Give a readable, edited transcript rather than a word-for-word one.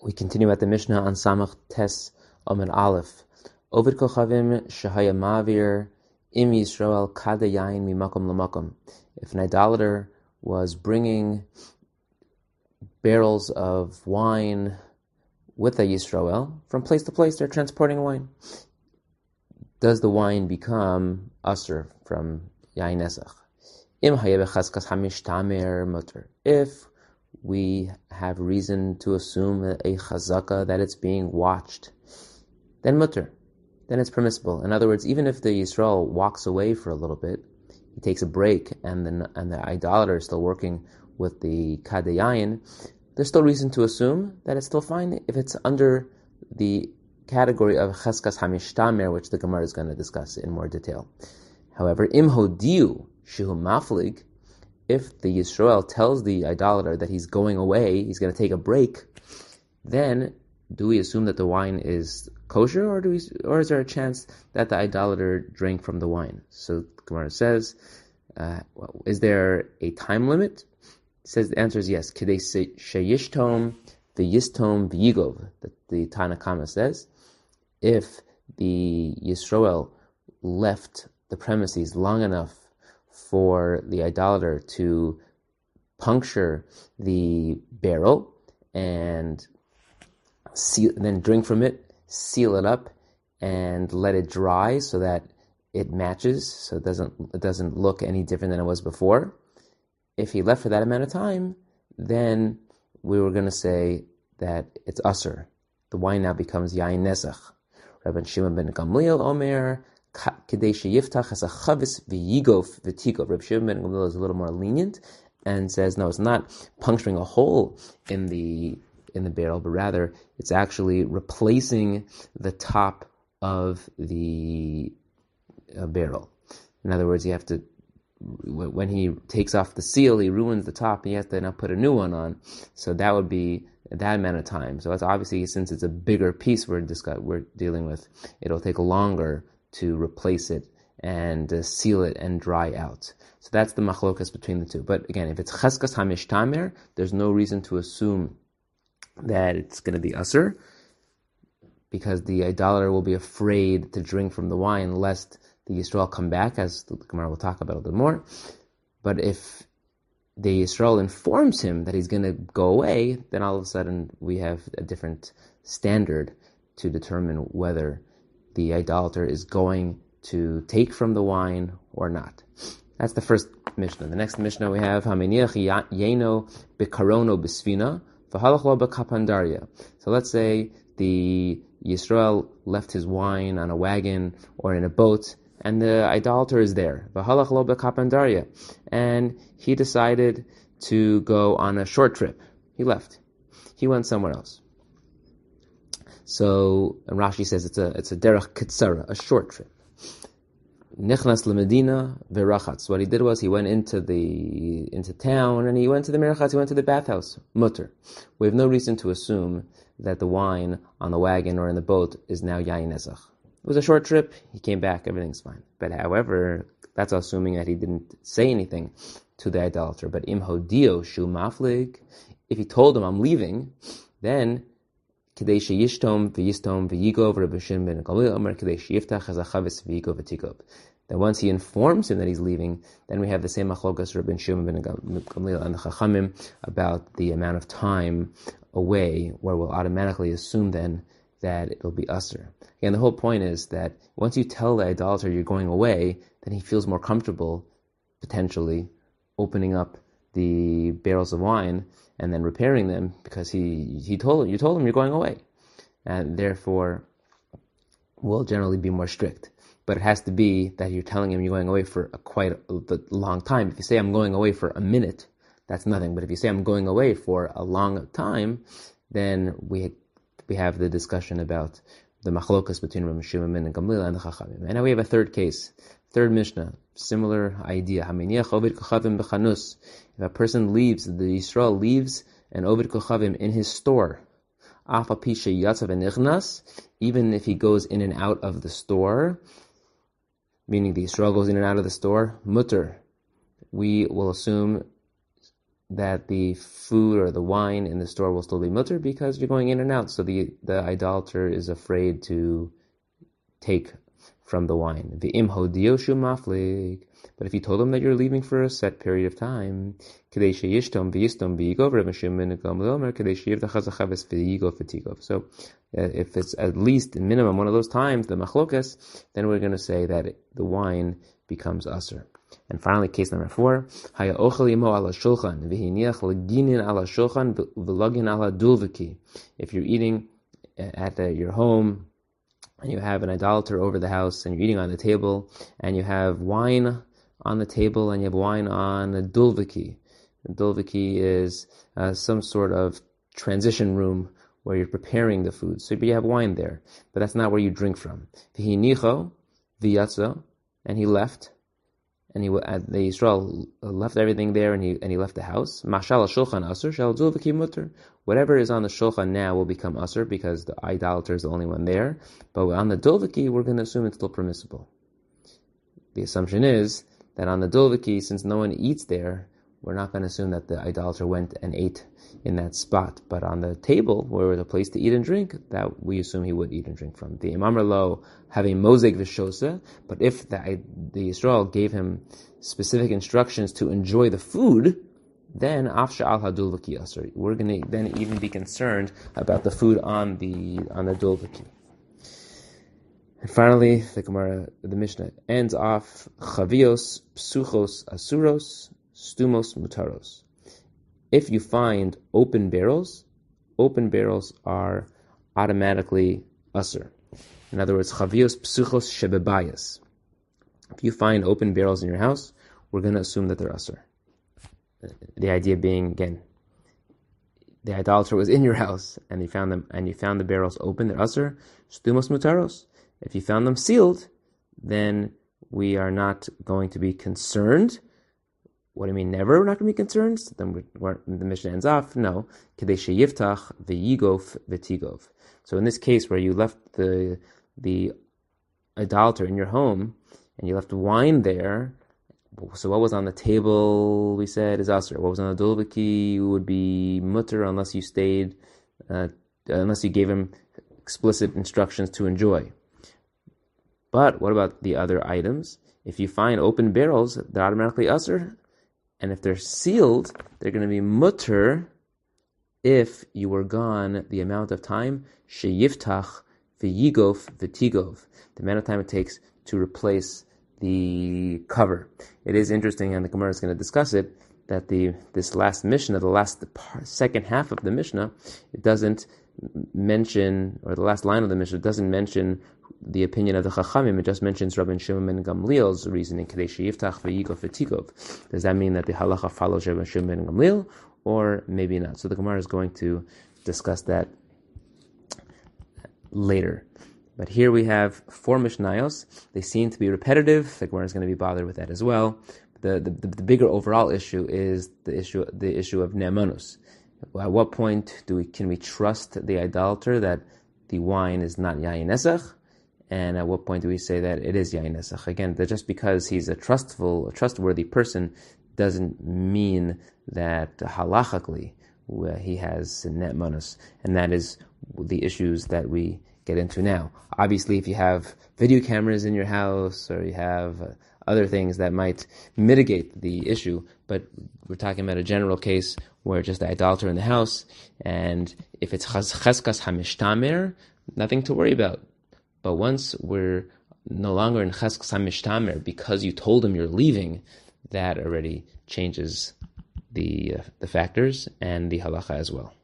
We continue at the Mishnah on Samach Tes Omer Aleph. Ovid Kochavim Shehaya Mavir Im Yisrael Kada Yain Mimakom Lamakom. If an idolater was bringing barrels of wine with a Yisrael from place to place, they're transporting wine. Does the wine become asur from Yain Nesach? Im Hayeh Bechazkas Hamishtamer Mutter. If we have reason to assume a chazaka that it's being watched, then mutter, then it's permissible. In other words, even if the Yisrael walks away for a little bit, he takes a break, and the idolater is still working with the kadayayin, there's still reason to assume that it's still fine if it's under the category of cheskas hamishtamer, which the Gemara is going to discuss in more detail. However, im hodiu shehu maflig, if the Yisrael tells the idolater that he's going away, he's going to take a break, then do we assume that the wine is kosher, or is there a chance that the idolater drank from the wine? So the Gemara says, is there a time limit? It says the answer is yes. Kedei sheyishtom v'yistom v'yigov, that the Tana Kama says, if the Yisrael left the premises long enough for the idolater to puncture the barrel and then drink from it, seal it up, and let it dry so that it matches, so it doesn't look any different than it was before. If he left for that amount of time, then we were going to say that it's asur. The wine now becomes yain nesach. Rabbi Shimon ben Gamliel Omer Kadesh Yiftach as a chavis v'yigov v'tikov. Rabbi Shimon ben Gamliel is a little more lenient and says, no, it's not puncturing a hole in the barrel, but rather it's actually replacing the top of the barrel. In other words, you have to, when he takes off the seal, he ruins the top, and he has to now put a new one on. So that would be that amount of time. So that's obviously, since it's a bigger piece we're dealing with, it'll take longer to replace it and seal it and dry out. So that's the machlokas between the two. But again, if it's cheskas hamishtamer, there's no reason to assume that it's going to be asur, because the idolater will be afraid to drink from the wine lest the Yisrael come back, as the Gemara will talk about a little more. But if the Yisrael informs him that he's going to go away, then all of a sudden we have a different standard to determine whether the idolater is going to take from the wine or not. That's the first Mishnah. The next Mishnah we have Haminiach Yeno Bekarono Besvina V'halachlo Bekapandaria. So let's say the Yisrael left his wine on a wagon or in a boat, and the idolater is there. V'halachlo Bekapandaria, and he decided to go on a short trip. He left. He went somewhere else. So Rashi says it's a derech kitzara, a short trip. Nichnas lemedina verachatz. What he did was he went into town, and he went to the merachatz. He went to the bathhouse. Mutter. We have no reason to assume that the wine on the wagon or in the boat is now yain nesach. It was a short trip. He came back. Everything's fine. But however, that's assuming that he didn't say anything to the idolater. But im hodio shu maflig, if he told him I'm leaving, then Kedei sheyishtom v'yistom v'yigov, Rabbi Shimon ben Gamliel Omer Kedei sheyiftach as a chavis v'yigov v'tikov. Then once he informs him that he's leaving, then we have the same machlokas Rabbi Shimon ben Gamliel and the Chachamim about the amount of time away, where we'll automatically assume then that it will be asur. Again, the whole point is that once you tell the idolater you're going away, then he feels more comfortable potentially opening up the barrels of wine and then repairing them, because you told him you're going away, and therefore will generally be more strict. But it has to be that you're telling him you're going away for quite a long time. If you say I'm going away for a minute, that's nothing. But if you say I'm going away for a long time, then we have the discussion about the machlokas between Rabbi Shimon ben Gamliel and the Chachamim. And now we have a third case, third Mishnah, similar idea. Haminiach ovid kochavim b'chanus. If a person leaves, the Yisrael leaves an ovid kochavim in his store, afa pisha yatzav enichnas, even if he goes in and out of the store, meaning the Yisrael goes in and out of the store, mutter, we will assume that the food or the wine in the store will still be mutter because you're going in and out. So the idolater is afraid to take from the wine. But if you told him that you're leaving for a set period of time, so if it's at least minimum one of those times, the machlokas, then we're going to say that the wine becomes aser. And finally, case number 4, if you're eating at your home, and you have an idolater over the house, and you're eating on the table, and you have wine on the table, and you have wine on a dulviki. A dulviki is some sort of transition room where you're preparing the food. So you have wine there, but that's not where you drink from. V'hinicho v'yatzo, and he left, and the Yisrael left everything there, and he left the house. Mashal shulchan aser shal dulviki mutter. Whatever is on the shulchan now will become aser because the idolater is the only one there. But on the dulviki, we're going to assume it's still permissible. The assumption is that on the dulviki, since no one eats there, we're not going to assume that the idolater went and ate in that spot. But on the table, where was a place to eat and drink, that we assume he would eat and drink from. The Imam Lo have a mosek v'shosa, but if the Yisrael gave him specific instructions to enjoy the food, then afsha al hadulvaki aser. We're going to then even be concerned about the food on the dulvaki. And finally, the Mishnah ends off chavios psuchos asuros stumos mutaros. If you find open barrels are automatically aser. In other words, chavios psuchos shebebayas. If you find open barrels in your house, we're going to assume that they're aser. The idea being, again, the idolater was in your house and you found the barrels open, they're aser. Stumos mutaros. If you found them sealed, then we are not going to be concerned. What do you mean, never? We're not going to be concerned? Then the Mishnah ends off. No. Kadesh yiftach v'yigof v'tigov. So in this case where you left the idolater in your home and you left wine there, so what was on the table, we said, is aser. What was on the dulviki would be mutter unless you gave him explicit instructions to enjoy. But what about the other items? If you find open barrels, they're automatically aser. And if they're sealed, they're going to be mutter if you were gone the amount of time, sheyiftach v'yigof v'tigov, the amount of time it takes to replace the cover. It is interesting, and the Gemara is going to discuss it, that this last Mishnah, second half of the Mishnah, it doesn't mention, or the last line of the Mishnah doesn't mention the opinion of the Chachamim. It just mentions Rabbi Shimon ben Gamliel's reasoning. Kadesh yiftach v'yigof v'tigov. Does that mean that the halacha follows Rabbi Shimon ben Gamliel, or maybe not? So the Gemara is going to discuss that later. But here we have 4 Mishnayos. They seem to be repetitive. The Gemara is going to be bothered with that as well. The bigger overall issue is the issue of ne'emanus. At what point can we trust the idolater that the wine is not yayin nesach, and at what point do we say that it is yayin nesach? Again, that just because he's a trustworthy person doesn't mean that halachically he has ne'emanus, and that is the issues that we get into now. Obviously, if you have video cameras in your house or you have other things that might mitigate the issue, but we're talking about a general case where just the idolater in the house, and if it's cheskas hamishtamer, nothing to worry about. But once we're no longer in cheskas hamishtamer because you told him you're leaving, that already changes the factors and the halacha as well.